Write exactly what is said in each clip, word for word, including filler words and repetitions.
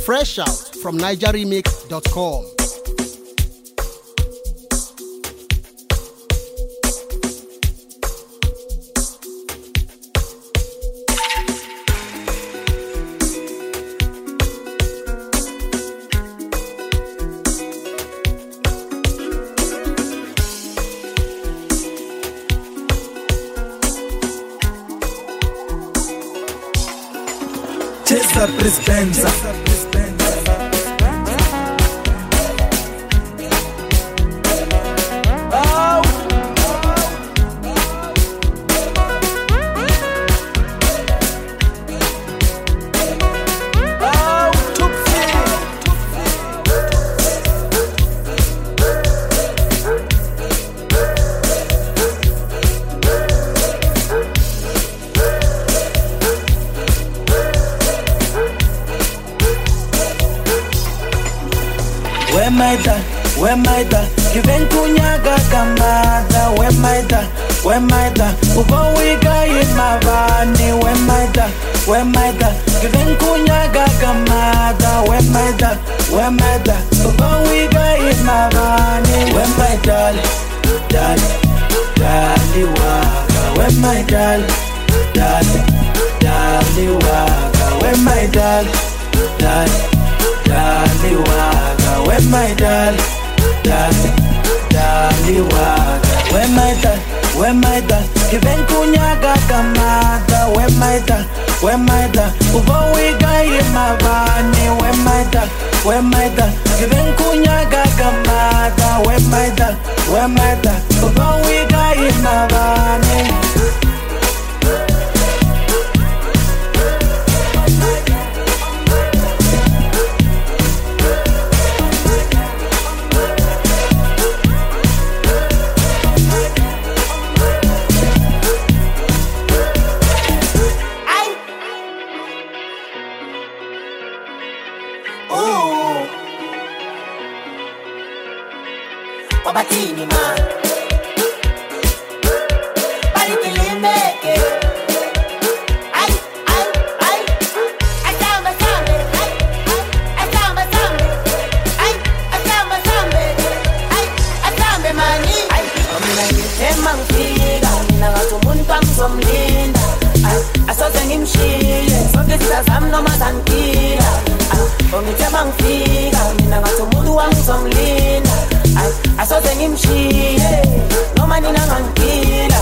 Fresh out from niger remix dot com. Chesa Prispenza. Where my da, where my da, given kunyaga kamada, where my da, where my da, ubo wiga in my bani, where my da, where my da, given kunyaga kamada, where my da, where my da, ubo wiga in my bani, where my dal, dal, dali waga, where my dal, dal, dali waga, where my dal, dal, dali waga, where my dal, dal, dali waga, where my dal, where my dal, given kunyaga kamada, where my dal, where my dal, ubo wiga in my bani, where my dal, where my dal, given kunyaga kamada, where my dal, where my dal, ubo wiga in my bani. Wabatini man Bali kilimeke Ay, ay, ay Asamba sambe Ay, ay Asamba sambe Ay, asamba sambe Ay, asambe mani Ay, amina ngitema ngifika Mina ngathi umuntu angizomlinda Ay, asoze ngimshile Sonke sisazami noma sangifika Ay, ngitema ngifika Mina ngathi umuntu angizomlinda Ay, asoze ngimshiye noma nina ngangila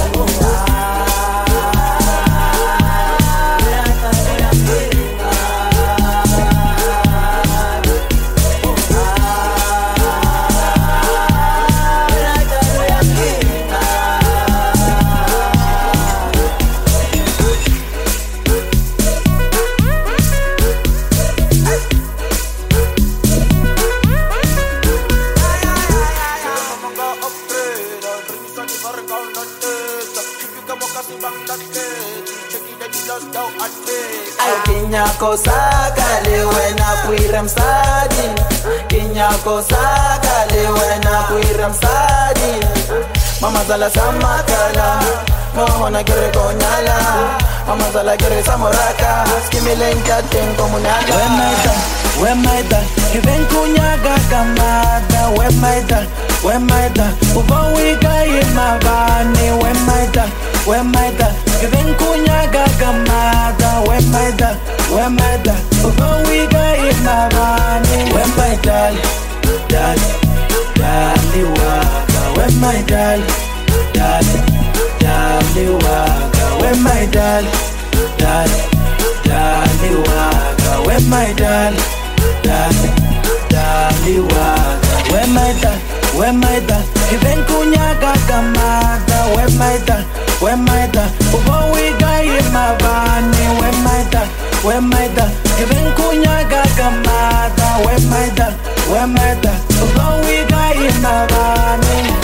Kinyako sakale wena kuira msadi Kinyako sakale wena kuira msadi Mama zala samakala Mohona kere konyala Mama zala kere samoraka Skimilenka tenko munala Where my da, where my da Given kunyaga kamada Where my da, where my da Ubo wiga imabani Where my da, where my da Given kunyaga kamada Where my da, where my da Ubo wiga imabani Where my dal, dal, dali waga Where my dal, dal, dali waga Where my dal, dal, dali waga Where my dal, dal, dali waga Where my dal, where my dal Given kunyaga kamada Where my dal, where my dal Ubo wiga imabani Where my dal, where my dal Given kunyaga kamada Where my dal, where my dal Ubo wiga imabani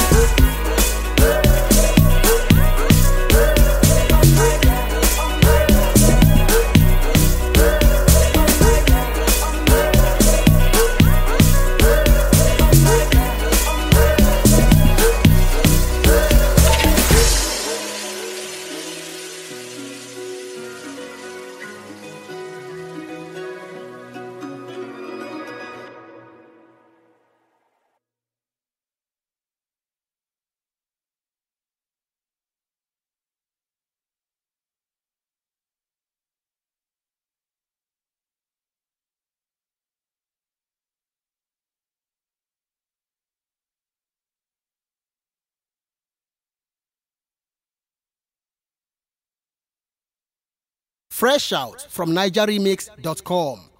Fresh out from niger remix dot com.